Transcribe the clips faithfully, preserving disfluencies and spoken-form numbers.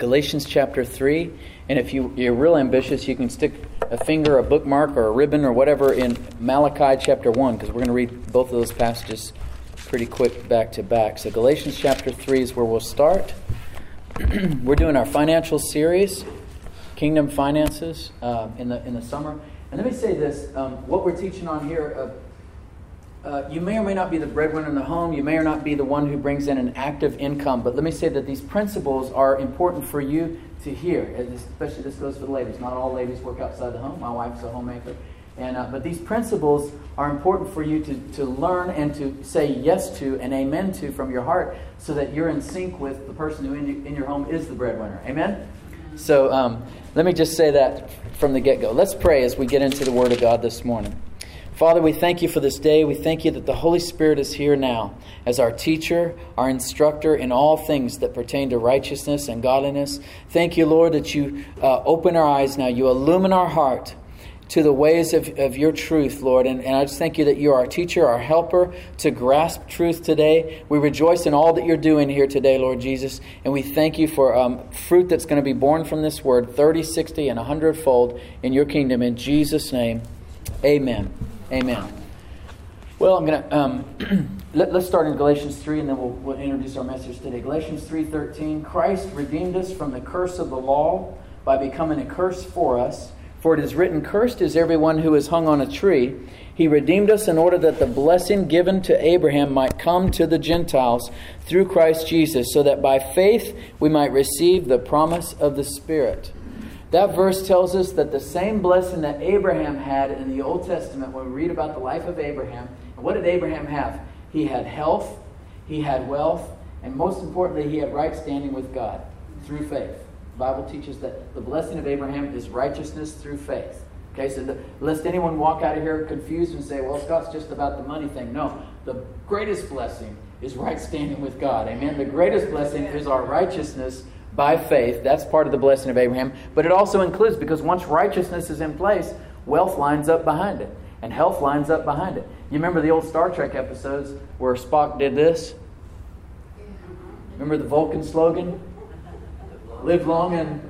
Galatians chapter three. And if you, you're real ambitious, you can stick a finger, a bookmark, or a ribbon, or whatever in Malachi chapter one, because we're going to read both of those passages pretty quick back to back. So Galatians chapter three is where we'll start. We're doing our financial series, Kingdom Finances, uh, in the in the summer. And let me say this, um, what we're teaching on here, uh, uh, you may or may not be the breadwinner in the home, you may or not be the one who brings in an active income, but let me say that these principles are important for you to hear, especially this goes for the ladies. Not all ladies work outside the home. My wife's a homemaker. And, uh, but these principles are important for you to, to learn and to say yes to and amen to from your heart so that you're in sync with the person who in, you, in your home is the breadwinner. Amen? So um, let me just say that from the get-go. Let's pray as we get into the Word of God this morning. Father, we thank you for this day. We thank you that the Holy Spirit is here now as our teacher, our instructor in all things that pertain to righteousness and godliness. Thank you, Lord, that you uh, open our eyes now. You illumine our heart to the ways of, of your truth, Lord. And, and I just thank you that you're our teacher, our helper to grasp truth today. We rejoice in all that you're doing here today, Lord Jesus. And we thank you for um, fruit that's going to be born from this word, thirty, sixty, and a hundred-fold in your kingdom. In Jesus' name, amen. Amen. Well, I'm going to um, let, let's start in Galatians three, and then we'll, we'll introduce our message today. Galatians three thirteen. Christ redeemed us from the curse of the law by becoming a curse for us. For it is written, "Cursed is everyone who is hung on a tree." He redeemed us in order that the blessing given to Abraham might come to the Gentiles through Christ Jesus, so that by faith we might receive the promise of the Spirit. That verse tells us that the same blessing that Abraham had in the Old Testament, when we read about the life of Abraham, and what did Abraham have? He had health, he had wealth, and most importantly, he had right standing with God through faith. The Bible teaches that the blessing of Abraham is righteousness through faith. Okay, so the, lest anyone walk out of here confused and say, well, Scott's just about the money thing. No, the greatest blessing is right standing with God. Amen. The greatest blessing is our righteousness by faith. That's part of the blessing of Abraham. But it also includes, because once righteousness is in place, wealth lines up behind it. And health lines up behind it. You remember the old Star Trek episodes where Spock did this? Remember the Vulcan slogan? Live long and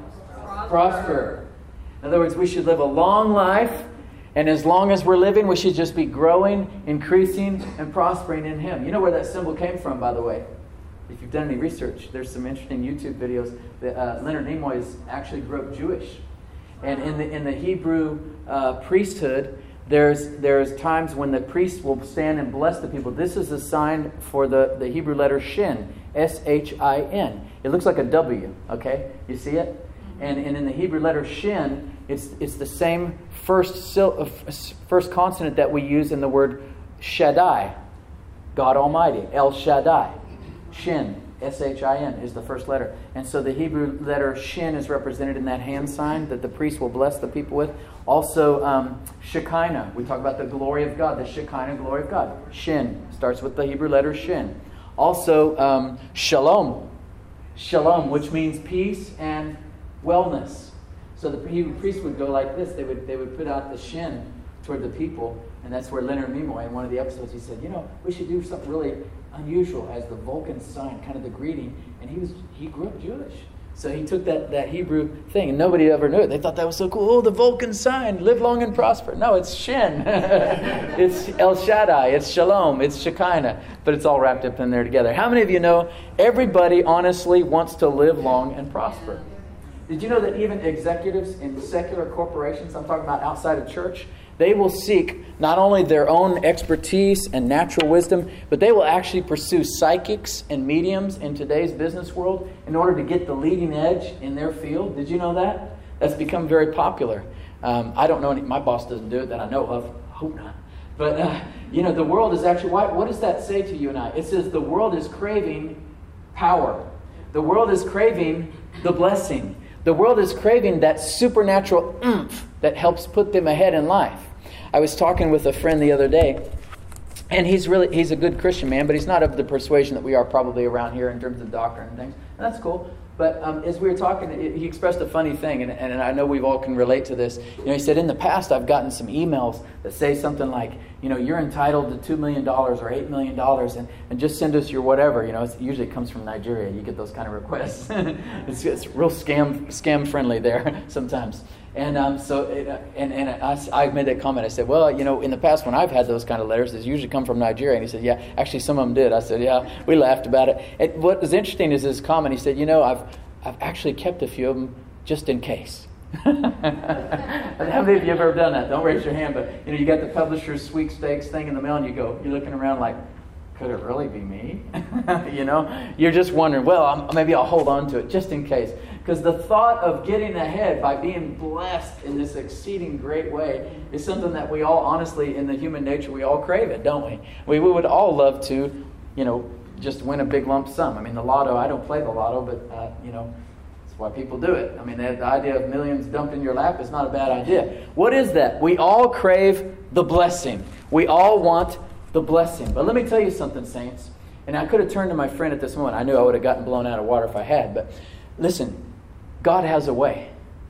prosper. In other words, we should live a long life. And as long as we're living, we should just be growing, increasing, and prospering in Him. You know where that symbol came from, by the way? If you've done any research, there's some interesting YouTube videos. That, uh, Leonard Nimoy is actually grew up Jewish, and in the in the Hebrew uh, priesthood, there's there's times when the priest will stand and bless the people. This is a sign for the, the Hebrew letter Shin, S H I N. It looks like a W. Okay, you see it? And and in the Hebrew letter Shin, it's it's the same first sil- first consonant that we use in the word Shaddai, God Almighty, El Shaddai. Shin, S H I N, is the first letter. And so the Hebrew letter Shin is represented in that hand sign that the priest will bless the people with. Also, um, Shekinah. We talk about the glory of God, the Shekinah glory of God. Shin starts with the Hebrew letter Shin. Also, um, Shalom. Shalom, which means peace and wellness. So the Hebrew priest would go like this. They would, they would put out the Shin toward the people. And that's where Leonard Nimoy, in one of the episodes, he said, you know, we should do something really unusual as the Vulcan sign, kind of the greeting. And he was he grew up Jewish. So he took that, that Hebrew thing, and nobody ever knew it. They thought that was so cool. Oh, the Vulcan sign, live long and prosper. No, it's Shin. It's El Shaddai. It's Shalom. It's Shekinah. But it's all wrapped up in there together. How many of you know everybody honestly wants to live long and prosper? Did you know that even executives in secular corporations, I'm talking about outside of church, they will seek not only their own expertise and natural wisdom, but they will actually pursue psychics and mediums in today's business world in order to get the leading edge in their field. Did you know that? That's become very popular. Um, I don't know any, my boss doesn't do it that I know of. I hope not. But, uh, you know, the world is actually, why, what does that say to you and I? It says the world is craving power. The world is craving the blessing. The world is craving that supernatural oomph that helps put them ahead in life. I was talking with a friend the other day, and he's really he's a good Christian man, but he's not of the persuasion that we are probably around here in terms of doctrine and things. And that's cool. But um, as we were talking, he expressed a funny thing, and, and I know we all can relate to this. You know, he said, in the past, I've gotten some emails that say something like, you know, you're entitled to two million dollars or eight million dollars, and, and just send us your whatever. You know, it's, usually it comes from Nigeria. You get those kind of requests. it's, it's real scam scam friendly there sometimes. And um, so, it, and, and I, I made that comment. I said, well, you know, in the past when I've had those kind of letters, they usually come from Nigeria. And he said, yeah, actually some of them did. I said, yeah, we laughed about it. And what was interesting is his comment. He said, you know, I've I've actually kept a few of them just in case. How many of you have ever done that? Don't raise your hand, but you know, you got the publisher's sweepstakes thing in the mail, and you go, you're looking around like, could it really be me? You know, you're just wondering, well, I'm, maybe I'll hold on to it just in case. Because the thought of getting ahead by being blessed in this exceeding great way is something that we all, honestly, in the human nature, we all crave it, don't we? We, we would all love to, you know, just win a big lump sum. I mean, the lotto, I don't play the lotto, but, uh, you know, that's why people do it. I mean, the, the idea of millions dumped in your lap is not a bad idea. What is that? We all crave the blessing. We all want the blessing. But let me tell you something, saints. And I could have turned to my friend at this moment. I knew I would have gotten blown out of water if I had. But listen, God has a way.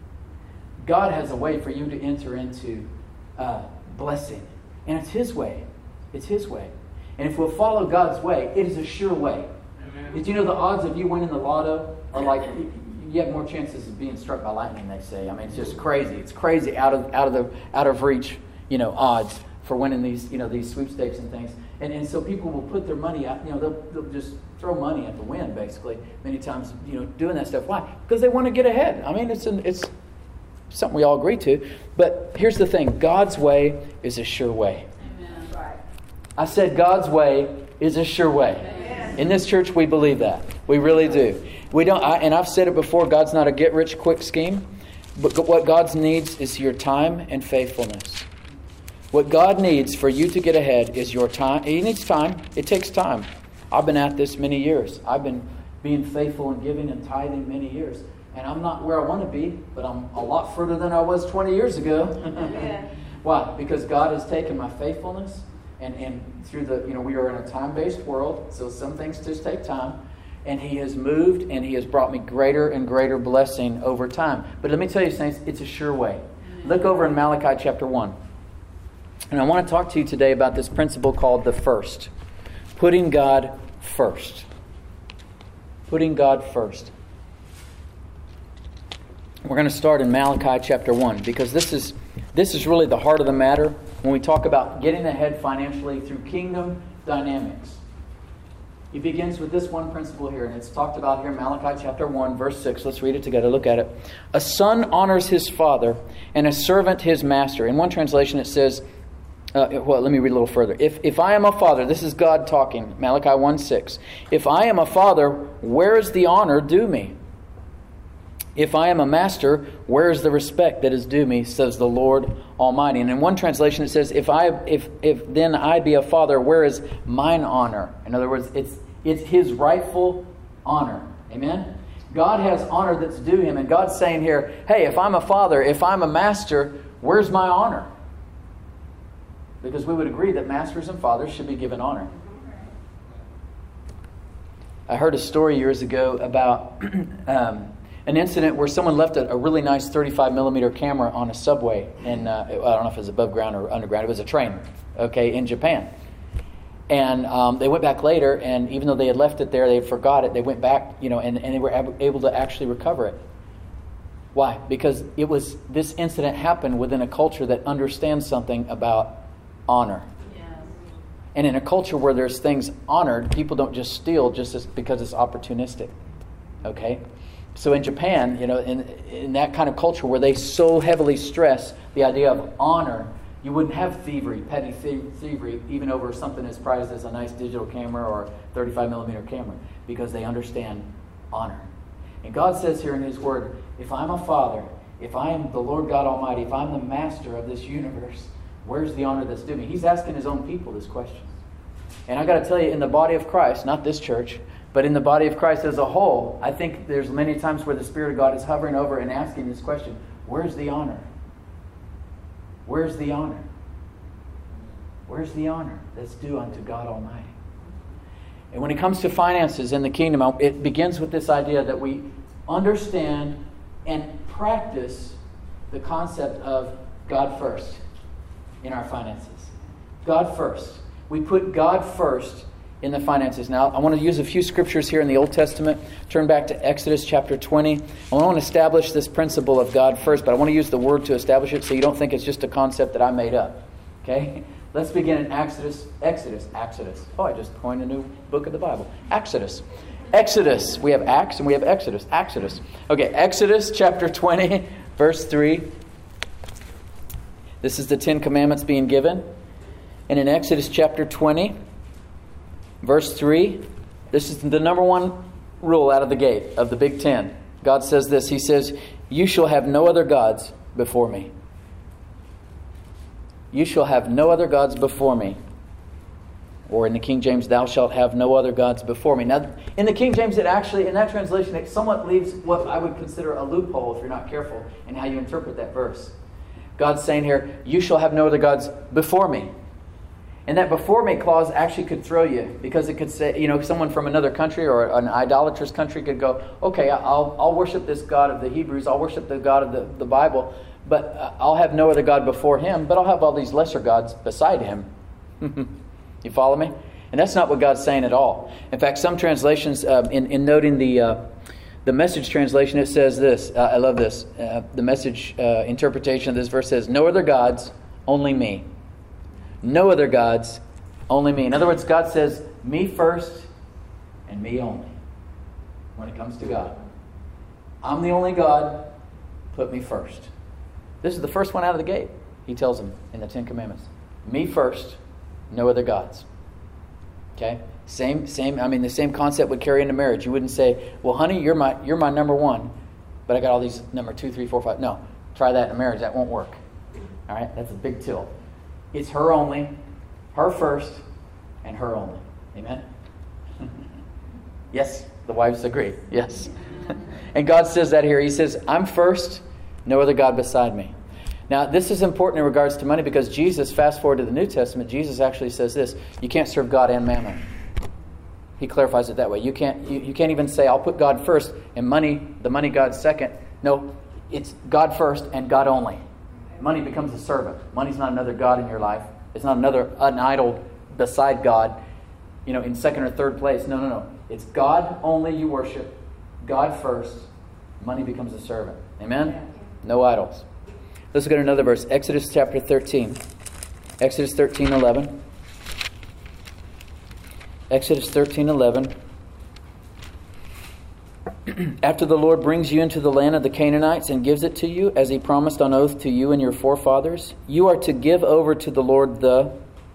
God has a way for you to enter into uh, blessing. And it's His way. It's His way. And if we'll follow God's way, it is a sure way. Amen. Did you know the odds of you winning the lotto are like, you have more chances of being struck by lightning, they say. I mean, it's just crazy. It's crazy out of out of the out of reach, you know, odds for winning these, you know, these sweepstakes and things. And and so people will put their money out, you know, they'll, they'll just throw money at the wind, basically, many times, you know, doing that stuff. Why? Because they want to get ahead. I mean, it's an, it's something we all agree to. But here's the thing. God's way is a sure way. Amen. Right. I said God's way is a sure way. Amen. In this church, we believe that. We really do. We don't, I, and I've said it before, God's not a get-rich-quick scheme. But what God needs is your time and faithfulness. What God needs for you to get ahead is your time. He needs time. It takes time. I've been at this many years. I've been being faithful and giving and tithing many years. And I'm not where I want to be, but I'm a lot further than I was twenty years ago. Yeah. Why? Because God has taken my faithfulness and, and through the, you know, we are in a time-based world, so some things just take time. And He has moved and He has brought me greater and greater blessing over time. But let me tell you, saints, it's a sure way. Look over in Malachi chapter one. And I want to talk to you today about this principle called the first. Putting God first. Putting God first. We're going to start in Malachi chapter one because this is this is really the heart of the matter when we talk about getting ahead financially through kingdom dynamics. He begins with this one principle here, and it's talked about here in Malachi chapter one, verse six. Let's read it together. Look at it. A son honors his father, and a servant his master. In one translation it says, uh, well, let me read a little further. If if I am a father, this is God talking, Malachi one six. If I am a father, where is the honor due me? If I am a master, where is the respect that is due me, says the Lord Almighty. And in one translation it says, if I if if then I be a father, where is mine honor? In other words, it's it's His rightful honor. Amen? God has honor that's due Him. And God's saying here, hey, if I'm a father, if I'm a master, where's my honor? Because we would agree that masters and fathers should be given honor. I heard a story years ago about um, an incident where someone left a, a really nice thirty-five millimeter camera on a subway. And uh, I don't know if it was above ground or underground. It was a train, okay, in Japan. And um, they went back later, and even though they had left it there, they forgot it. They went back, you know, and, and they were ab- able to actually recover it. Why? Because it was this incident happened within a culture that understands something about honor. Yes. And in a culture where there's things honored, people don't just steal just as, because it's opportunistic. Okay? So in Japan, you know, in in that kind of culture where they so heavily stress the idea of honor, you wouldn't have thievery, petty thievery, even over something as prized as a nice digital camera or thirty-five millimeter camera, because they understand honor. And God says here in His Word, if I'm a father, if I am the Lord God Almighty, if I'm the master of this universe, where's the honor that's due me? He's asking His own people this question. And I got to tell you, in the body of Christ, not this church, but in the body of Christ as a whole, I think there's many times where the Spirit of God is hovering over and asking this question, where's the honor? Where's the honor? Where's the honor that's due unto God Almighty? And when it comes to finances in the kingdom, it begins with this idea that we understand and practice the concept of God first in our finances. God first. We put God first in the finances. Now, I want to use a few scriptures here in the Old Testament. Turn back to Exodus chapter twenty. I want to establish this principle of God first, but I want to use the word to establish it so you don't think it's just a concept that I made up. Okay? Let's begin in Exodus. Exodus. Exodus. Oh, I just coined a new book of the Bible. Exodus. Exodus. We have Acts and we have Exodus. Exodus. Okay, Exodus chapter twenty, verse three. This is the Ten Commandments being given. And in Exodus chapter twenty, verse three, this is the number one rule out of the gate of the Big Ten. God says this. He says, "You shall have no other gods before me." You shall have no other gods before me. Or in the King James, "Thou shalt have no other gods before me." Now, in the King James, it actually, in that translation, it somewhat leaves what I would consider a loophole if you're not careful in how you interpret that verse. God's saying here, "You shall have no other gods before me." And that "before me" clause actually could throw you, because it could say, you know, someone from another country or an idolatrous country could go, okay, I'll I'll worship this God of the Hebrews, I'll worship the God of the, the Bible, but I'll have no other God before him, but I'll have all these lesser gods beside him. You follow me? And that's not what God's saying at all. In fact, some translations, uh, in, in noting the uh, the Message translation, it says this. Uh, I love this. Uh, the Message uh, interpretation of this verse says, "No other gods, only me." No other gods, only me. In other words, God says, me first and me only when it comes to God. I'm the only God, put me first. This is the first one out of the gate, he tells them in the Ten Commandments. Me first, no other gods. Okay? Same, same, I mean, the same concept would carry into marriage. You wouldn't say, well, honey, you're my you're my number one, but I got all these number two, three, four, five. No, try that in marriage. That won't work. All right? That's a big tilt. It's her only, her first, and her only. Amen? Yes, the wives agree. Yes. And God says that here. He says, I'm first, no other God beside me. Now, this is important in regards to money because Jesus, fast forward to the New Testament, Jesus actually says this, you can't serve God and mammon. He clarifies it that way. You can't, you, you can't even say, I'll put God first and money, the money God second. No, it's God first and God only. Money becomes a servant. Money's not another God in your life. It's not another an idol beside God, you know, in second or third place. No, no, no. It's God only you worship. God first. Money becomes a servant. Amen? No idols. Let's look at another verse. Exodus chapter thirteen. Exodus thirteen eleven. Exodus thirteen eleven. After the Lord brings you into the land of the Canaanites and gives it to you, as he promised on oath to you and your forefathers, you are to give over to the Lord the,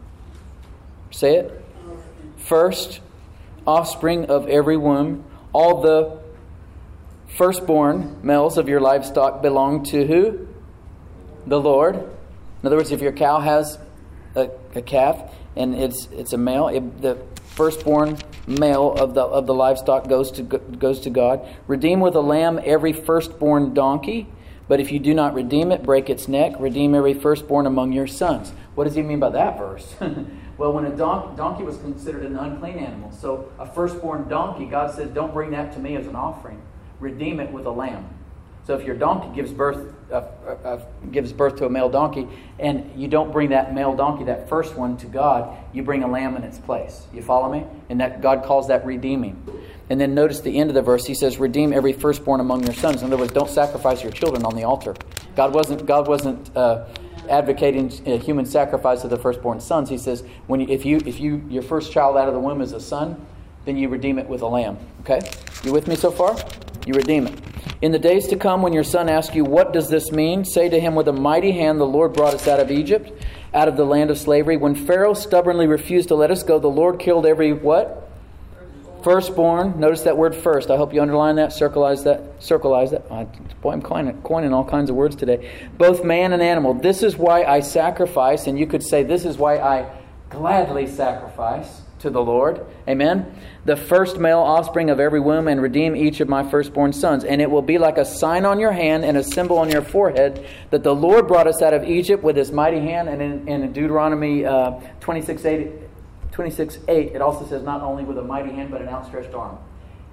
say it, first offspring of every womb. All the firstborn males of your livestock belong to who? The Lord. In other words, if your cow has a, a calf and it's it's a male, it, the firstborn male of the of the livestock goes to goes to God. Redeem with a lamb every firstborn donkey, but if you do not redeem it, break its neck. Redeem every firstborn among your sons. What does he mean by that verse? Well, when a don- donkey was considered an unclean animal, so a firstborn donkey, God said, don't bring that to me as an offering. Redeem it with a lamb. So if your donkey gives birth uh, uh, gives birth to a male donkey, and you don't bring that male donkey, that first one, to God, you bring a lamb in its place. You follow me? And that God calls that redeeming. And then notice the end of the verse. He says, "Redeem every firstborn among your sons." In other words, don't sacrifice your children on the altar. God wasn't God wasn't uh, advocating a human sacrifice of the firstborn sons. He says, when you, if you if you your first child out of the womb is a son, then you redeem it with a lamb. Okay, you with me so far? You redeem it. In the days to come, when your son asks you, what does this mean? Say to him, with a mighty hand the Lord brought us out of Egypt, out of the land of slavery. When Pharaoh stubbornly refused to let us go, the Lord killed every what? Firstborn. Notice that word first. I hope you underline that, circleize that, circleize that. Oh, boy, I'm coining, coining all kinds of words today. Both man and animal. This is why I sacrifice, and you could say this is why I gladly sacrifice to the Lord. Amen. The first male offspring of every womb, and redeem each of my firstborn sons. And it will be like a sign on your hand and a symbol on your forehead that the Lord brought us out of Egypt with his mighty hand. And in, in Deuteronomy uh, twenty-six eight, it also says not only with a mighty hand but an outstretched arm.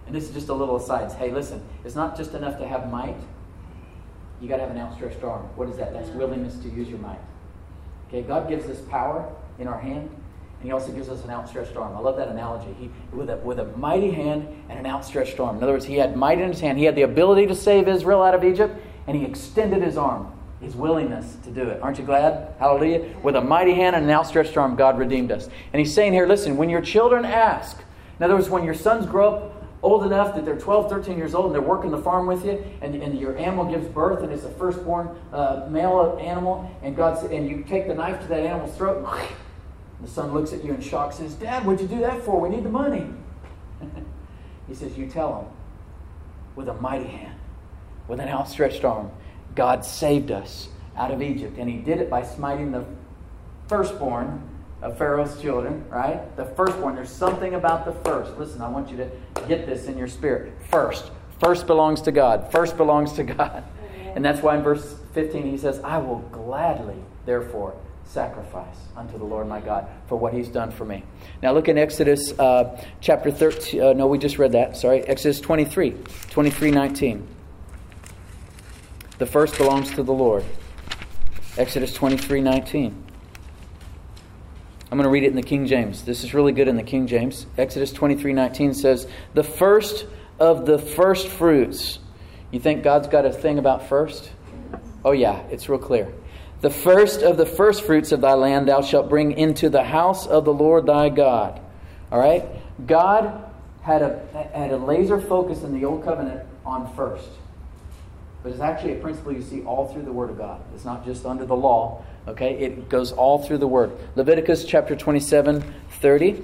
And this is just a little aside. Hey, listen, it's not just enough to have might. You got to have an outstretched arm. What is that? That's willingness to use your might. Okay, God gives us power in our hand, and He also gives us an outstretched arm. I love that analogy. He, with a with a mighty hand and an outstretched arm. In other words, He had might in His hand. He had the ability to save Israel out of Egypt, and He extended His arm, His willingness to do it. Aren't you glad? Hallelujah. With a mighty hand and an outstretched arm, God redeemed us. And He's saying here, listen, when your children ask, in other words, when your sons grow up old enough that they're twelve, thirteen years old and they're working the farm with you, and, and your animal gives birth and it's a firstborn uh, male animal, and God and you take the knife to that animal's throat, the son looks at you in shock, says, Dad, what'd you do that for? We need the money. He says, you tell him, with a mighty hand, with an outstretched arm, God saved us out of Egypt. And He did it by smiting the firstborn of Pharaoh's children, right? The firstborn. There's something about the first. Listen, I want you to get this in your spirit. First. First belongs to God. First belongs to God. And that's why in verse fifteen He says, I will gladly, therefore, sacrifice unto the Lord my God for what He's done for me. Now look in Exodus uh, chapter thirteen. Uh, no, we just read that. Sorry. Exodus twenty-three. twenty-three nineteen. The first belongs to the Lord. Exodus twenty-three nineteen. I'm going to read it in the King James. This is really good in the King James. Exodus twenty-three nineteen says, the first of the first fruits. You think God's got a thing about first? Oh yeah, it's real clear. The first of the first fruits of thy land thou shalt bring into the house of the Lord thy God. All right? God had a, had a laser focus in the Old Covenant on first. But it's actually a principle you see all through the Word of God. It's not just under the law. Okay, it goes all through the Word. Leviticus chapter twenty-seven, thirty.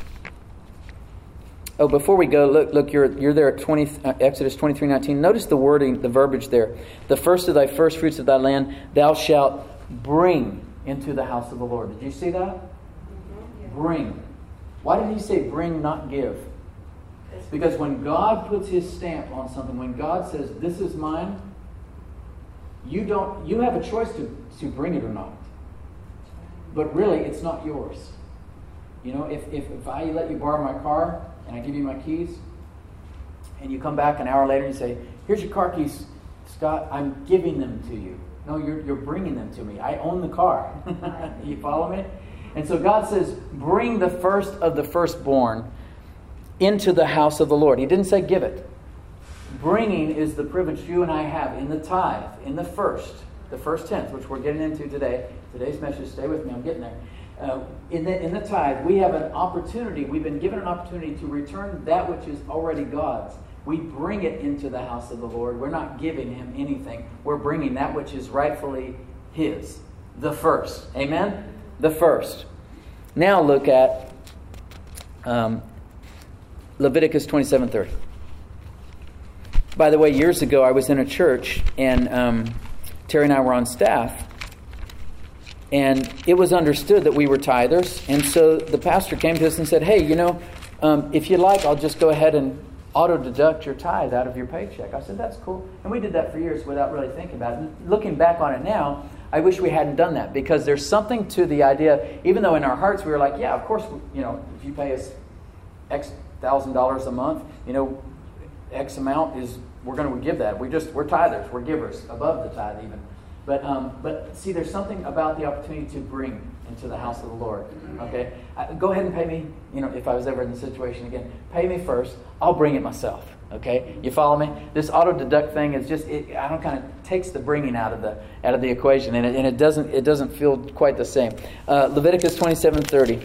Oh, before we go, look, look, you're you're there at twenty, uh, Exodus twenty-three nineteen. Notice the wording, the verbiage there. The first of thy first fruits of thy land thou shalt bring into the house of the Lord. Did you see that? Mm-hmm. Bring. Why did He say bring, not give? Because when God puts His stamp on something, when God says, this is mine, you don't. You have a choice to, to bring it or not. But really, it's not yours. You know, if, if, if I let you borrow my car and I give you my keys, and you come back an hour later and you say, here's your car keys, Scott, I'm giving them to you. No, you're, you're bringing them to me. I own the car. You follow me? And so God says, bring the first of the firstborn into the house of the Lord. He didn't say give it. Bringing is the privilege you and I have in the tithe, in the first, the first tenth, which we're getting into today. Today's message, stay with me, I'm getting there. Uh, in the in the tithe, we have an opportunity, we've been given an opportunity to return that which is already God's. We bring it into the house of the Lord. We're not giving Him anything. We're bringing that which is rightfully His. The first. Amen? The first. Now look at um, Leviticus twenty-seven thirty. By the way, years ago I was in a church, and um, Terry and I were on staff, and it was understood that we were tithers, and so the pastor came to us and said, hey, you know, um, if you'd like, I'll just go ahead and auto-deduct your tithe out of your paycheck. I said, that's cool. And we did that for years without really thinking about it. And looking back on it now, I wish we hadn't done that, because there's something to the idea, even though in our hearts we were like, yeah, of course, you know, if you pay us X thousand dollars a month, you know, X amount is, we're going to give that. We just, we're tithers, we're givers, above the tithe even. But um, but see, there's something about the opportunity to bring into the house of the Lord. Okay, uh, go ahead and pay me. You know, if I was ever in the situation again, pay me first. I'll bring it myself. Okay, you follow me? This auto deduct thing is just, it, I don't kind of takes the bringing out of the out of the equation, and it, and it doesn't it doesn't feel quite the same. Uh, Leviticus twenty-seven thirty.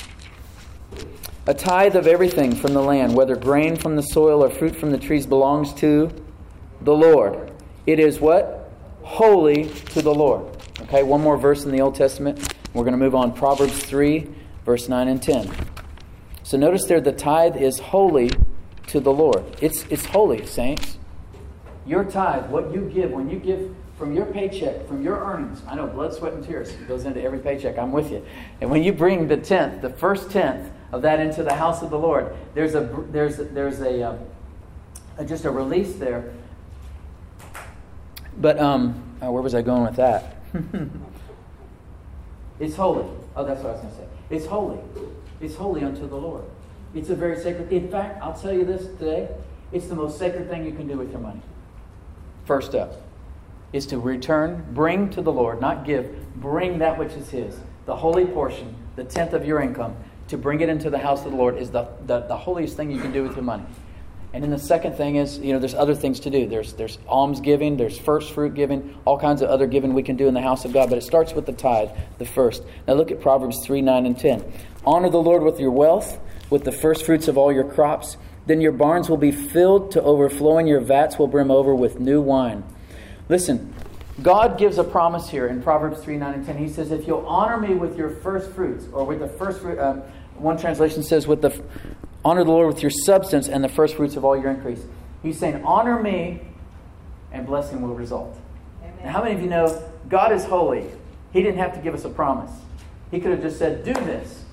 A tithe of everything from the land, whether grain from the soil or fruit from the trees, belongs to the Lord. It is what? Holy to the Lord. Okay, one more verse in the Old Testament. We're going to move on. Proverbs three, verse nine and ten. So notice there, the tithe is holy to the Lord. It's it's holy, saints. Your tithe, what you give, when you give from your paycheck, from your earnings, I know blood, sweat, and tears. It goes into every paycheck. I'm with you. And when you bring the tenth, the first tenth of that into the house of the Lord, there's a there's a, there's a, a, a just a release there. But um, oh, where was I going with that? It's holy. Oh, that's what I was going to say. It's holy. It's holy unto the Lord. It's a very sacred. In fact, I'll tell you this today. It's the most sacred thing you can do with your money. First up is to return, bring to the Lord, not give, bring that which is His. The holy portion, the tenth of your income, to bring it into the house of the Lord is the, the, the holiest thing you can do with your money. And then the second thing is, you know, there's other things to do. There's there's alms giving, there's first fruit giving, all kinds of other giving we can do in the house of God. But it starts with the tithe, the first. Now look at Proverbs three, nine, and ten. Honor the Lord with your wealth, with the first fruits of all your crops. Then your barns will be filled to overflowing, your vats will brim over with new wine. Listen, God gives a promise here in Proverbs three, nine, and ten. He says, if you'll honor me with your first fruits, or with the first fruit, uh, one translation says, with the honor the Lord with your substance and the first fruits of all your increase. He's saying, honor me and blessing will result. Amen. Now, how many of you know God is holy? He didn't have to give us a promise. He could have just said, do this.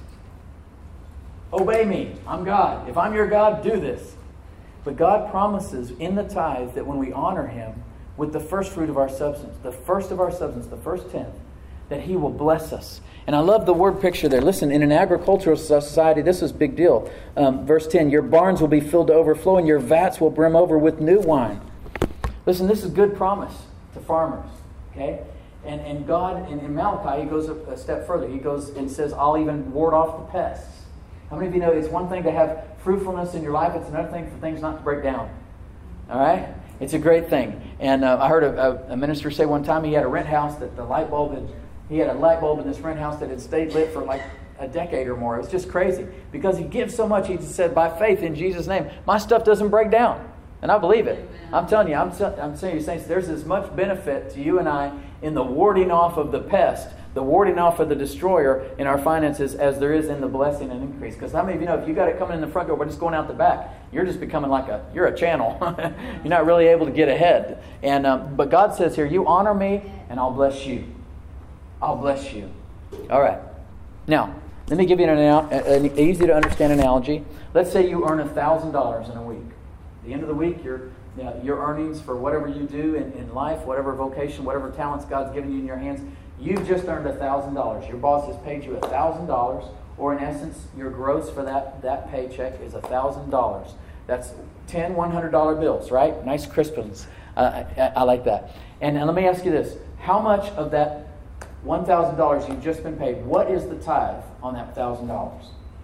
Obey me. I'm God. If I'm your God, do this. But God promises in the tithe that when we honor Him with the first fruit of our substance, the first of our substance, the first tenth, that He will bless us. And I love the word picture there. Listen, in an agricultural society, this is a big deal. Um, verse ten, your barns will be filled to overflow and your vats will brim over with new wine. Listen, this is good promise to farmers. Okay? And and God, in, in Malachi, He goes a, a step further. He goes and says, I'll even ward off the pests. How many of you know it's one thing to have fruitfulness in your life, it's another thing for things not to break down. All right? It's a great thing. And uh, I heard a, a minister say one time he had a rent house that the light bulb had, he had a light bulb in this rent house that had stayed lit for like a decade or more. It was just crazy. Because he gives so much, he just said, by faith in Jesus' name, my stuff doesn't break down. And I believe it. Amen. I'm telling you, I'm, I'm saying you, saints, there's as much benefit to you and I in the warding off of the pest, the warding off of the destroyer in our finances as there is in the blessing and increase. Because how many of you know if you got it coming in the front door but it's going out the back, you're just becoming like a, you're a channel. You're not really able to get ahead. And um, but God says here, you honor me and I'll bless you. I'll bless you. All right. Now, let me give you an, an easy to understand analogy. Let's say you earn one thousand dollars in a week. At the end of the week, your you know, your earnings for whatever you do in, in life, whatever vocation, whatever talents God's given you in your hands, you've just earned one thousand dollars. Your boss has paid you one thousand dollars, or in essence, your gross for that, that paycheck is one thousand dollars. That's ten one hundred dollar bills, right? Nice crisp ones. Uh, I, I like that. And, and let me ask you this. How much of that one thousand dollars you've just been paid, what is the tithe on that one thousand dollars?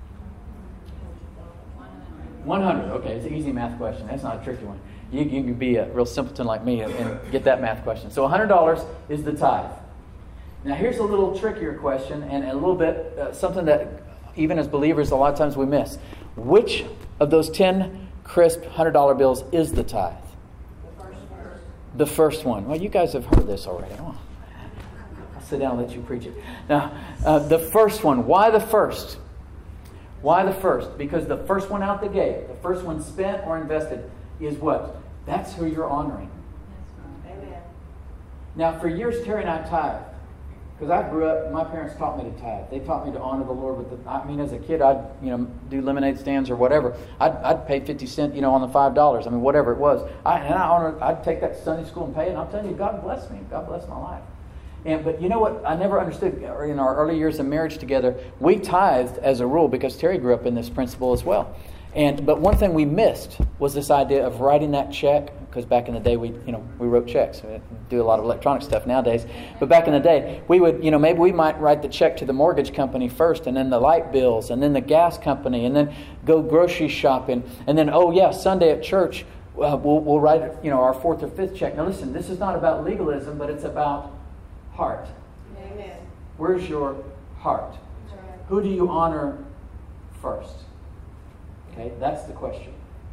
one hundred. Okay, it's an easy math question. That's not a tricky one. You, you can be a real simpleton like me and, and get that math question. So one hundred dollars is the tithe. Now here's a little trickier question and a little bit uh, something that even as believers a lot of times we miss. Which of those ten crisp one hundred dollar bills is the tithe? The first, first. The first one. Well, you guys have heard this already. Oh, I'll sit down and let you preach it. Now, uh, the first one. Why the first? Why the first? Because the first one out the gate, the first one spent or invested is what? That's who you're honoring. Amen. Now, for years, Terry and I tithed. Because I grew up, my parents taught me to tithe. They taught me to honor the Lord with the, I mean, as a kid, I'd, you know, do lemonade stands or whatever. I'd, I'd pay fifty cents, you know, on the five dollars. I mean, whatever it was. I, and I honor, I'd take that to Sunday school and pay it. And I'm telling you, God bless me. God bless my life. And, but you know what? I never understood in our early years of marriage together, we tithed as a rule because Terry grew up in this principle as well. And but one thing we missed was this idea of writing that check, because back in the day we you know we wrote checks. We do a lot of electronic stuff nowadays, but back in the day we would you know maybe we might write the check to the mortgage company first, and then the light bills, and then the gas company, and then go grocery shopping, and then oh yeah Sunday at church uh, we'll we'll write you know our fourth or fifth check. Now listen, this is not about legalism, but it's about heart. Amen. Where's your heart? Right. Who do you honor first? Okay, that's the question.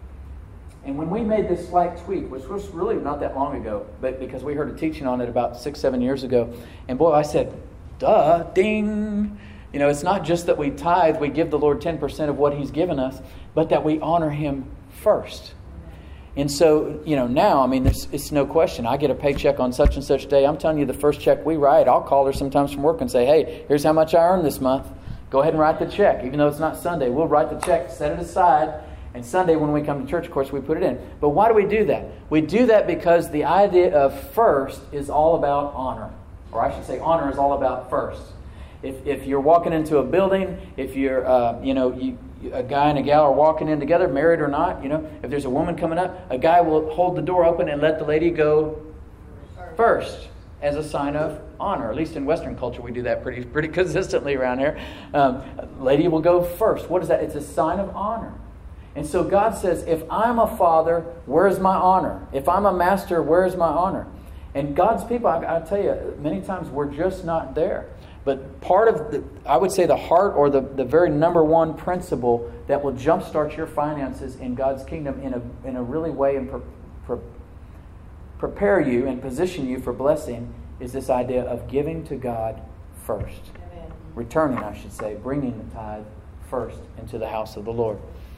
And when we made this slight tweak, which was really not that long ago, but because we heard a teaching on it about six, seven years ago, and boy, I said, duh, ding. You know, it's not just that we tithe, we give the Lord ten percent of what He's given us, but that we honor Him first. And so, you know, now, I mean, it's, it's no question. I get a paycheck on such and such day. I'm telling you, the first check we write, I'll call her sometimes from work and say, hey, here's how much I earned this month. Go ahead and write the check. Even though it's not Sunday, we'll write the check, set it aside, and Sunday when we come to church, of course, we put it in. But why do we do that? We do that because the idea of first is all about honor. Or I should say honor is all about first. If if you're walking into a building, if you're, uh, you know, you a guy and a gal are walking in together, married or not, you know, if there's a woman coming up, a guy will hold the door open and let the lady go first as a sign of honor. At least in Western culture, we do that pretty pretty consistently around here. Um, lady will go first. What is that? It's a sign of honor. And so God says, if I'm a father, where's my honor? If I'm a master, where's my honor? And God's people, I, I tell you, many times we're just not there. But part of, the, I would say the heart or the, the very number one principle that will jumpstart your finances in God's kingdom in a in a really way and pre, pre, prepare you and position you for blessing is this idea of giving to God first. Amen. Returning, I should say, bringing the tithe first into the house of the Lord.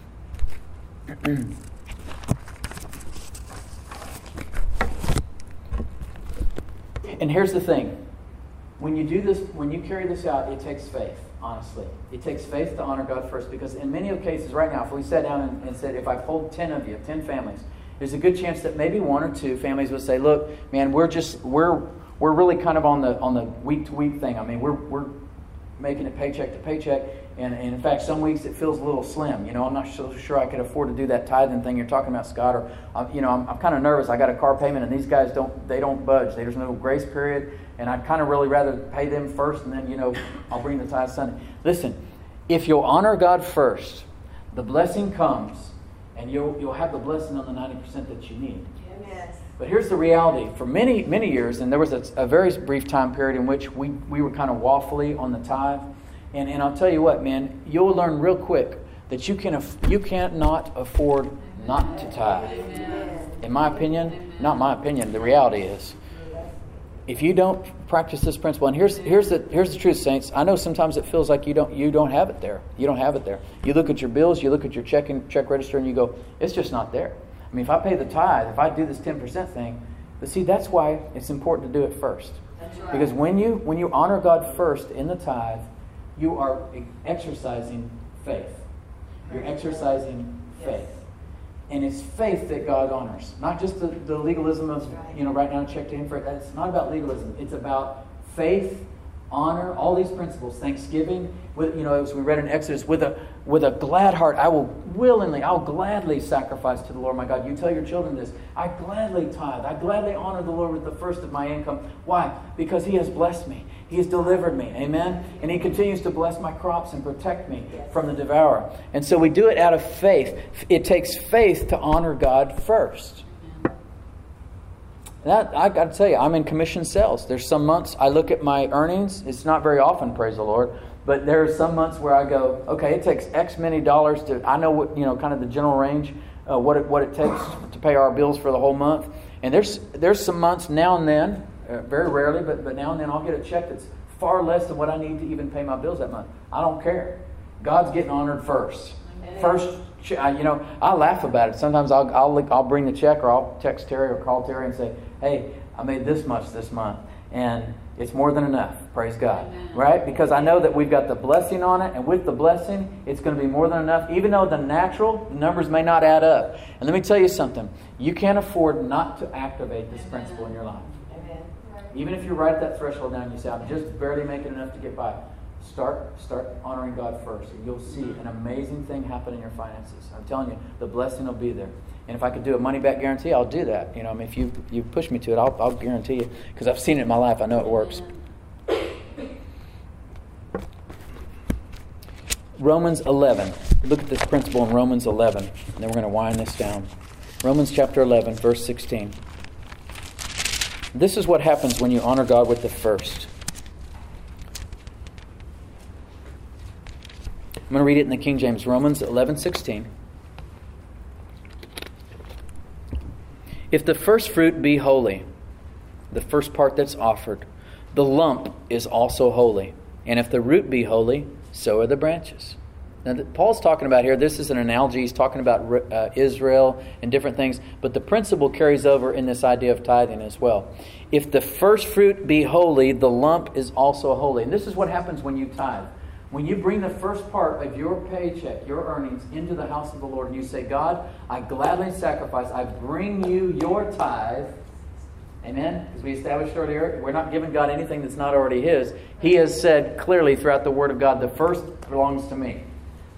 And here's the thing. When you do this, when you carry this out, it takes faith, honestly. It takes faith to honor God first, because in many of cases right now, if we sat down and, and said, if I polled ten of you, ten families, there's a good chance that maybe one or two families would say, look, man, we're just, we're we're really kind of on the on the week-to-week thing. I mean, we're we're making it paycheck to paycheck. And, and in fact, some weeks it feels a little slim. You know, I'm not so sure I could afford to do that tithing thing you're talking about, Scott. Or, uh, you know, I'm, I'm kind of nervous. I got a car payment, and these guys don't, they don't budge. There's no grace period. And I'd kind of really rather pay them first, and then, you know, I'll bring the tithe Sunday. Listen, if you'll honor God first, the blessing comes, and you'll you'll have the blessing on the ninety percent that you need. Yes. But here's the reality. For many, many years, and there was a, a very brief time period in which we, we were kind of waffly on the tithe. And and I'll tell you what, man, you'll learn real quick that you can you can't not afford not to tithe. In my opinion, not my opinion, the reality is, if you don't practice this principle, and here's here's the here's the truth, saints. I know sometimes it feels like you don't you don't have it there. You don't have it there. You look at your bills, you look at your checking check register, and you go, it's just not there. I mean, if I pay the tithe, if I do this ten percent thing, but see, that's why it's important to do it first. That's right. Because when you when you honor God first in the tithe, you are exercising faith. You're exercising faith. And it's faith that God honors. Not just the, the legalism of, you know, write down a check to Him for it. It's not about legalism. It's about faith, honor, all these principles. Thanksgiving, with, you know, as we read in Exodus, with a with a glad heart, I will willingly, I'll gladly sacrifice to the Lord my God. You tell your children this. I gladly tithe. I gladly honor the Lord with the first of my income. Why? Because He has blessed me. He has delivered me. Amen? And He continues to bless my crops and protect me from the devourer. And so we do it out of faith. It takes faith to honor God first. That, I got to tell you, I'm in commission sales. There's some months I look at my earnings. It's not very often, praise the Lord. But there are some months where I go, okay, it takes X many dollars to, I know what, you know, kind of the general range, uh, what it, what it takes to pay our bills for the whole month. And there's there's some months now and then, uh, very rarely, but, but now and then I'll get a check that's far less than what I need to even pay my bills that month. I don't care. God's getting honored first. First, you know, I laugh about it. Sometimes I'll I'll I'll bring the check, or I'll text Terry or call Terry and say, hey, I made this much this month. And it's more than enough. Praise God. Amen. Right? Because I know that we've got the blessing on it. And with the blessing, it's going to be more than enough. Even though the natural numbers may not add up. And let me tell you something. You can't afford not to activate this principle in your life. Amen. Even if you write that threshold down and you say, I'm just barely making enough to get by. Start start honoring God first. And you'll see an amazing thing happen in your finances. I'm telling you, the blessing will be there. And if I could do a money-back guarantee, I'll do that. You know, I mean, if you you push me to it, I'll I'll guarantee you, because I've seen it in my life. I know it works. Romans eleven. Look at this principle in Romans eleven, and then we're going to wind this down. Romans chapter eleven, verse sixteen. This is what happens when you honor God with the first. I'm going to read it in the King James. Romans eleven sixteen. If the first fruit be holy, the first part that's offered, the lump is also holy. And if the root be holy, so are the branches. Now, Paul's talking about here, this is an analogy. He's talking about uh, Israel and different things. But the principle carries over in this idea of tithing as well. If the first fruit be holy, the lump is also holy. And this is what happens when you tithe. When you bring the first part of your paycheck, your earnings, into the house of the Lord, and you say, God, I gladly sacrifice. I bring you your tithe. Amen? As we established earlier, we're not giving God anything that's not already His. He has said clearly throughout the Word of God, the first belongs to me.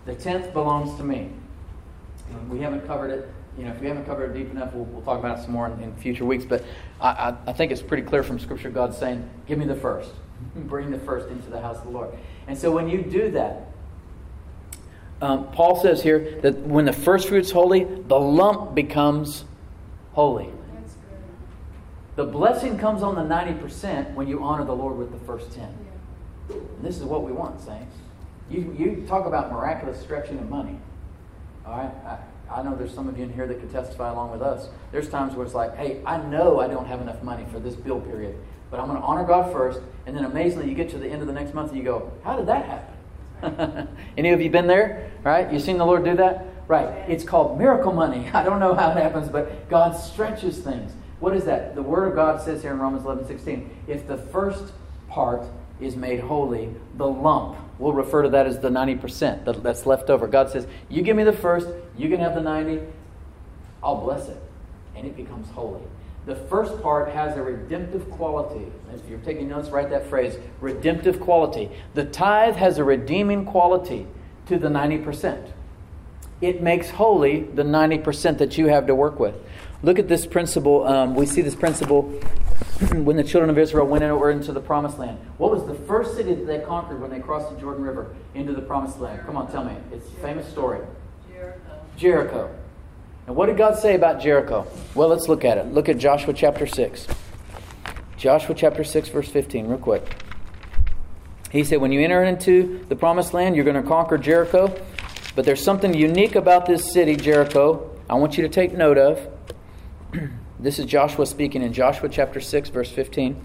The tenth belongs to me. We haven't covered it. You know, if we haven't covered it deep enough, we'll, we'll talk about it some more in, in future weeks. But I, I, I think it's pretty clear from Scripture, God saying, give me the first. Bring the first into the house of the Lord. And so when you do that, um, Paul says here that when the first fruit's holy, the lump becomes holy. The blessing comes on the ninety percent when you honor the Lord with the first ten. And this is what we want, saints. You, you talk about miraculous stretching of money. All right? I, I know there's some of you in here that could testify along with us. There's times where it's like, hey, I know I don't have enough money for this bill period, but I'm going to honor God first, and then amazingly you get to the end of the next month and you go, how did that happen? Any of you been there? Right? You seen the Lord do that? Right. It's called miracle money. I don't know how it happens, but God stretches things. What is that? The Word of God says here in Romans eleven sixteen, if the first part is made holy, the lump, we'll refer to that as the ninety percent that's left over. God says, you give me the first, you can have the ninety, I'll bless it. And it becomes holy. The first part has a redemptive quality. If you're taking notes, write that phrase, redemptive quality. The tithe has a redeeming quality to the ninety percent. It makes holy the ninety percent that you have to work with. Look at this principle. Um, we see this principle when the children of Israel went over into the Promised Land. What was the first city that they conquered when they crossed the Jordan River into the Promised Land? Come on, tell me. It's a famous story. Jericho. Jericho. And what did God say about Jericho? Well, let's look at it. Look at Joshua chapter six. Joshua chapter six, verse fifteen, real quick. He said, when you enter into the Promised Land, you're going to conquer Jericho. But there's something unique about this city, Jericho, I want you to take note of. This is Joshua speaking in Joshua chapter six, verse fifteen.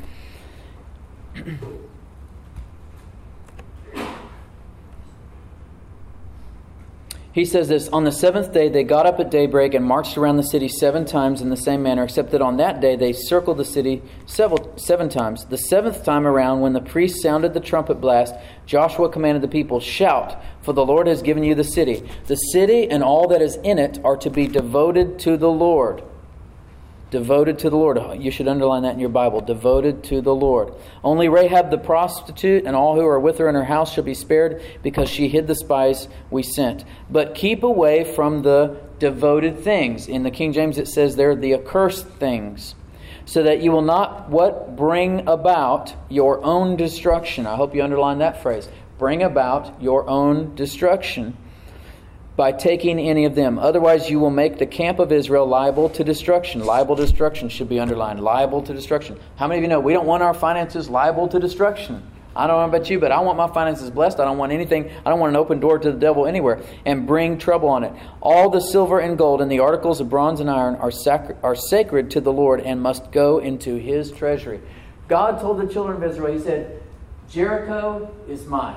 He says this, on the seventh day they got up at daybreak and marched around the city seven times in the same manner, except that on that day they circled the city several, seven times. The seventh time around, when the priest sounded the trumpet blast, Joshua commanded the people, shout, for the Lord has given you the city. The city and all that is in it are to be devoted to the Lord. Devoted to the Lord. You should underline that in your Bible. Devoted to the Lord. Only Rahab the prostitute and all who are with her in her house shall be spared, because she hid the spies we sent. But keep away from the devoted things. In the King James it says there, the accursed things. So that you will not, what? Bring about your own destruction. I hope you underline that phrase. Bring about your own destruction by taking any of them. Otherwise you will make the camp of Israel liable to destruction. Liable to destruction should be underlined. Liable to destruction. How many of you know we don't want our finances liable to destruction? I don't know about you, but I want my finances blessed. I don't want anything. I don't want an open door to the devil anywhere and bring trouble on it. All the silver and gold and the articles of bronze and iron are, sac- are sacred to the Lord and must go into His treasury. God told the children of Israel, He said, Jericho is mine.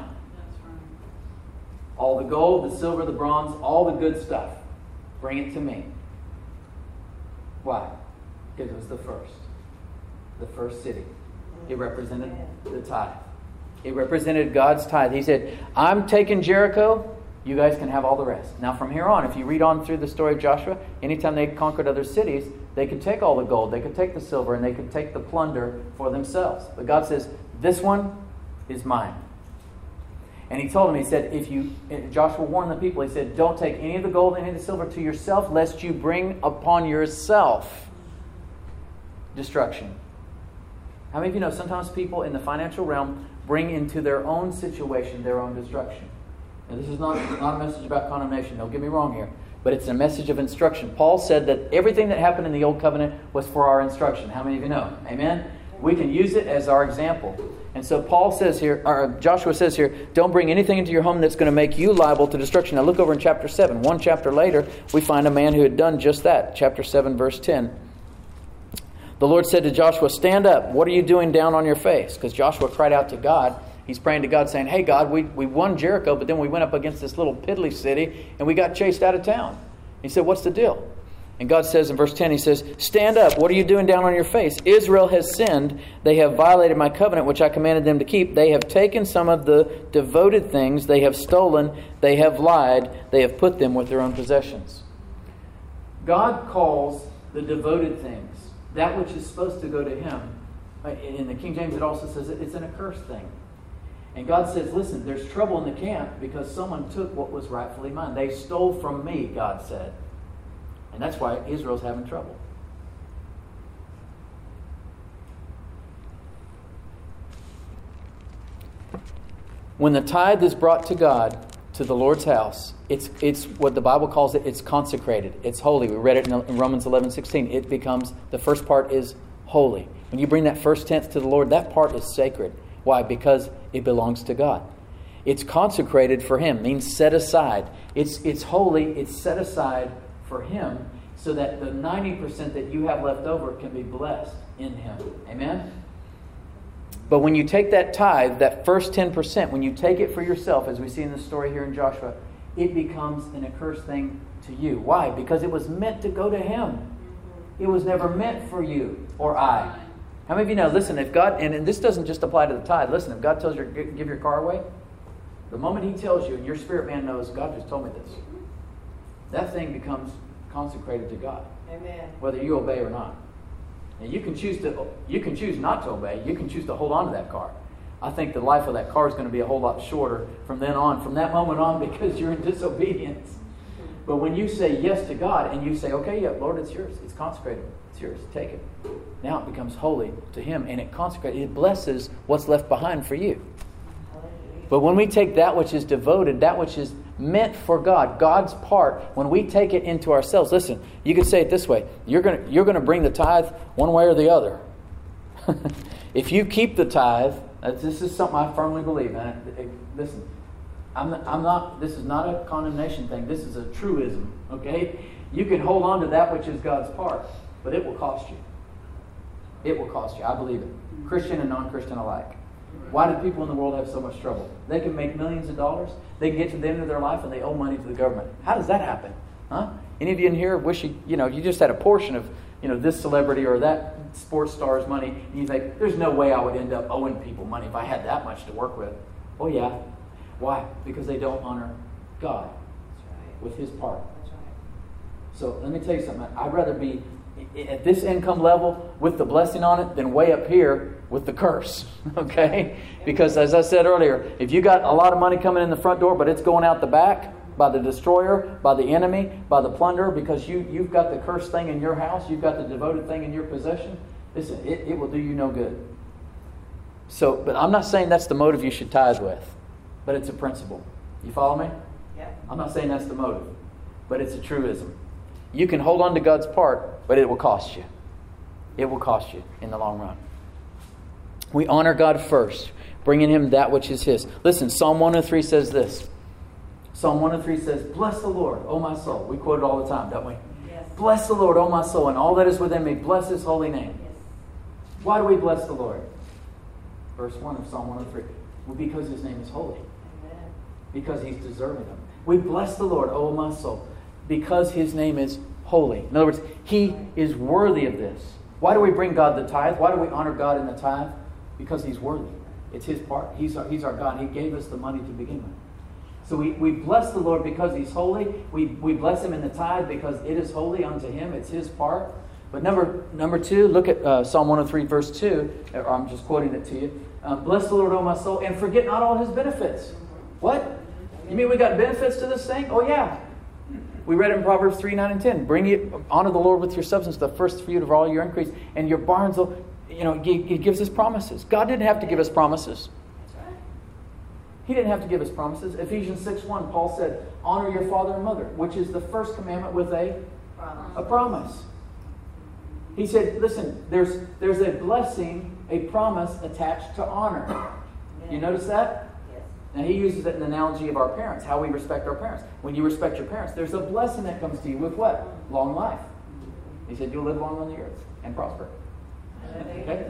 All the gold, the silver, the bronze, all the good stuff. Bring it to me. Why? Because it was the first. The first city. It represented the tithe. It represented God's tithe. He said, I'm taking Jericho. You guys can have all the rest. Now from here on, if you read on through the story of Joshua, anytime they conquered other cities, they could take all the gold, they could take the silver, and they could take the plunder for themselves. But God says, this one is mine. And He told him, He said, if you, Joshua warned the people, He said, don't take any of the gold, any of the silver to yourself, lest you bring upon yourself destruction. How many of you know sometimes people in the financial realm bring into their own situation their own destruction? Now this is not, not a message about condemnation, don't get me wrong here, but it's a message of instruction. Paul said that everything that happened in the Old Covenant was for our instruction. How many of you know? Amen? We can use it as our example. And so Paul says here, or Joshua says here, don't bring anything into your home that's going to make you liable to destruction. Now look over in chapter seven. One chapter later, we find a man who had done just that. Chapter seven, verse ten. The Lord said to Joshua, stand up. What are you doing down on your face? Because Joshua cried out to God. He's praying to God saying, hey God, we, we won Jericho, but then we went up against this little piddly city and we got chased out of town. He said, what's the deal? And God says in verse ten, He says, stand up. What are you doing down on your face? Israel has sinned. They have violated my covenant, which I commanded them to keep. They have taken some of the devoted things. They have stolen. They have lied. They have put them with their own possessions. God calls the devoted things, that which is supposed to go to Him. In the King James, it also says it's an accursed thing. And God says, listen, there's trouble in the camp because someone took what was rightfully mine. They stole from me, God said. And that's why Israel's having trouble. When the tithe is brought to God, to the Lord's house, it's it's what the Bible calls it, it's consecrated. It's holy. We read it in Romans eleven sixteen. It becomes, the first part is holy. When you bring that first tenth to the Lord, that part is sacred. Why? Because it belongs to God. It's consecrated for Him, means set aside. It's it's holy, it's set aside for Him so that the ninety percent that you have left over can be blessed in Him. Amen? But when you take that tithe, that first ten percent, when you take it for yourself, as we see in the story here in Joshua, it becomes an accursed thing to you. Why? Because it was meant to go to Him. It was never meant for you or I. How many of you know, listen, if God, and, and this doesn't just apply to the tithe, listen, if God tells you to give your car away, the moment He tells you, and your spirit man knows, God just told me this, that thing becomes consecrated to God. Amen. Whether you obey or not. And you can choose to you can choose not to obey. You can choose to hold on to that car. I think the life of that car is going to be a whole lot shorter from then on, from that moment on, because you're in disobedience. But when you say yes to God and you say, okay, yeah, Lord, it's yours. It's consecrated. It's yours. Take it. Now it becomes holy to Him, and it consecrates. It blesses what's left behind for you. But when we take that which is devoted, that which is meant for God, God's part, when we take it into ourselves, listen, you can say it this way, you're going to, you're going to bring the tithe one way or the other. If you keep the tithe, this is something I firmly believe in. And listen, I'm not, I'm not, this is not a condemnation thing. This is a truism, okay? You can hold on to that which is God's part, but it will cost you. It will cost you. I believe it. Christian and non-Christian alike. Why do people in the world have so much trouble? They can make millions of dollars. They can get to the end of their life and they owe money to the government. How does that happen? Huh? Any of you in here wish you, you know, you just had a portion of, you know, this celebrity or that sports star's money, and you think, there's no way I would end up owing people money if I had that much to work with. Oh yeah. Why? Because they don't honor God with His part. So let me tell you something. I'd rather be at this income level with the blessing on it than way up here with the curse. Okay? Because as I said earlier, if you got a lot of money coming in the front door, but it's going out the back by the destroyer, by the enemy, by the plunderer, because you, you've got the cursed thing in your house, you've got the devoted thing in your possession, listen, it, it will do you no good. So, but I'm not saying that's the motive you should tithe with, but it's a principle. You follow me? Yeah. I'm not saying that's the motive, but it's a truism. You can hold on to God's part, but it will cost you. It will cost you in the long run. We honor God first, bringing Him that which is His. Listen, Psalm one oh three says this. Psalm one oh three says, bless the Lord, O my soul. We quote it all the time, don't we? Yes. Bless the Lord, O my soul, and all that is within me. Bless His holy name. Yes. Why do we bless the Lord? Verse one of Psalm one oh three. Well, because His name is holy. Amen. Because He's deserving of it. We bless the Lord, O my soul, because His name is holy. In other words, He is worthy of this. Why do we bring God the tithe? Why do we honor God in the tithe? Because He's worthy. It's His part. He's our, he's our God. He gave us the money to begin with. So we, we bless the Lord because He's holy. We, we bless Him in the tithe because it is holy unto Him. It's His part. But number number two, look at uh, Psalm one oh three, verse two. Or I'm just quoting it to you. Uh, bless the Lord, O my soul, and forget not all His benefits. What? You mean we got benefits to this thing? Oh, yeah. We read it in Proverbs three, nine, and ten. Bring it, honor the Lord with your substance, the first fruit of all your increase. And your barns will, you know, He, he gives us promises. God didn't have to give us promises. He didn't have to give us promises. Ephesians six one, Paul said, honor your father and mother, which is the first commandment with a Promise. a promise. He said, listen, there's there's a blessing, a promise attached to honor. Yes. You notice that? Yes. Now he uses it in the analogy of our parents, how we respect our parents. When you respect your parents, there's a blessing that comes to you with what? Long life. He said, you'll live long on the earth and prosper. Okay?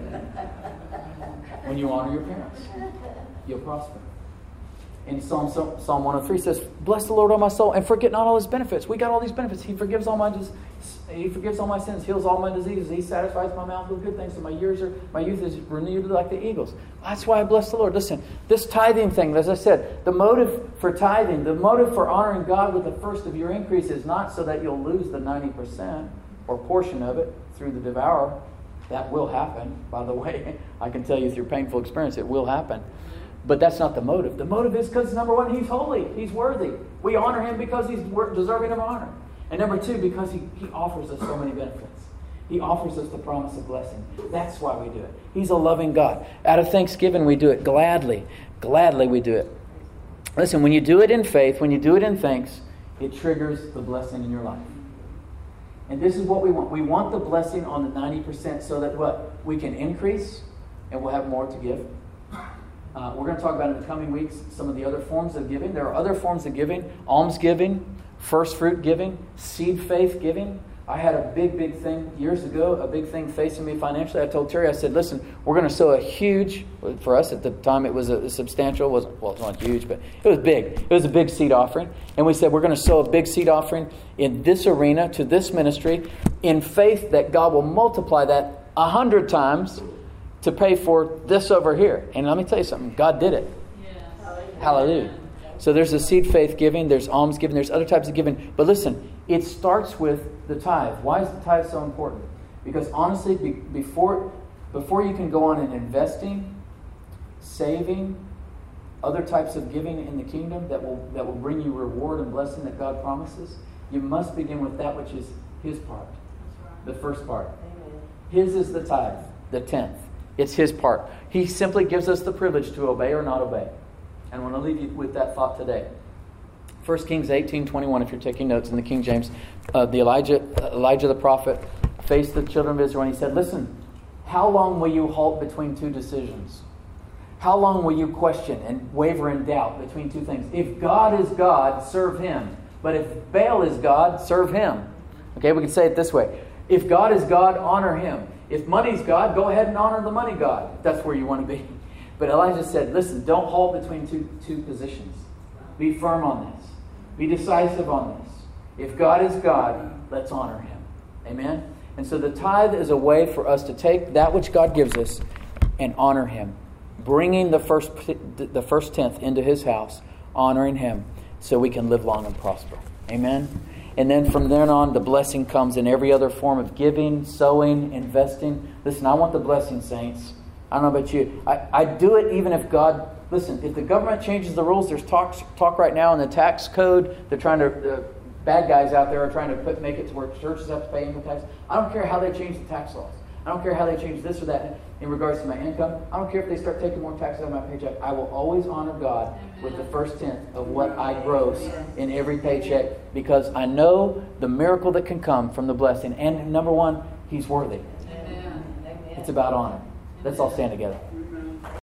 When you honor your parents, you'll prosper. In Psalm, Psalm one oh three says, bless the Lord, O my soul, and forget not all His benefits. We got all these benefits. He forgives all my He forgives all my sins, heals all my diseases. He satisfies my mouth with good things, and my years are my youth is renewed like the eagles. That's why I bless the Lord. Listen, this tithing thing, as I said, the motive for tithing, the motive for honoring God with the first of your increase is not so that you'll lose the ninety percent or portion of it through the devourer. That will happen, by the way. I can tell you through painful experience, it will happen. But that's not the motive. The motive is because, number one, He's holy. He's worthy. We honor Him because He's deserving of honor. And number two, because He, he offers us so many benefits. He offers us the promise of blessing. That's why we do it. He's a loving God. Out of thanksgiving, we do it gladly. Gladly we do it. Listen, when you do it in faith, when you do it in thanks, it triggers the blessing in your life. And this is what we want. We want the blessing on the ninety percent so that what? We can increase and we'll have more to give. Uh, we're going to talk about in the coming weeks some of the other forms of giving. There are other forms of giving. Alms giving, first fruit giving, seed faith giving. I had a big, big thing years ago, a big thing facing me financially. I told Terry, I said, listen, we're going to sow a huge, for us at the time it was a, a substantial, wasn't well, it's not huge, but it was big. It was a big seed offering. And we said, we're going to sow a big seed offering in this arena to this ministry in faith that God will multiply that a hundred times to pay for this over here. And let me tell you something, God did it. Yes. Hallelujah. So there's a seed faith giving, there's alms giving, there's other types of giving. But listen, it starts with the tithe. Why is the tithe so important? Because honestly, be, before before you can go on in investing, saving, other types of giving in the kingdom that will that will bring you reward and blessing that God promises, you must begin with that which is His part, the first part. Amen. His is the tithe, the tenth. It's His part. He simply gives us the privilege to obey or not obey. And I want to leave you with that thought today. First Kings eighteen twenty-one, if you're taking notes in the King James, uh, the Elijah, Elijah the prophet faced the children of Israel and he said, listen, how long will you halt between two decisions? How long will you question and waver in doubt between two things? If God is God, serve Him. But if Baal is God, serve him. Okay, we can say it this way. If God is God, honor Him. If money's God, go ahead and honor the money God. If that's where you want to be. But Elijah said, listen, don't halt between two, two positions. Be firm on this. Be decisive on this. If God is God, let's honor Him. Amen? And so the tithe is a way for us to take that which God gives us and honor Him. Bringing the first, the first tenth into His house, honoring Him, so we can live long and prosper. Amen? And then from then on, the blessing comes in every other form of giving, sowing, investing. Listen, I want the blessing, saints. I don't know about you. I, I do it even if God... Listen, if the government changes the rules, there's talk, talk right now in the tax code. They're trying to... Uh, bad guys out there are trying to put make it to where churches have to pay income tax. I don't care how they change the tax laws. I don't care how they change this or that in regards to my income. I don't care if they start taking more taxes out of my paycheck. I will always honor God with the first tenth of what I gross in every paycheck, because I know the miracle that can come from the blessing. And number one, He's worthy. It's about honor. Let's all stand together.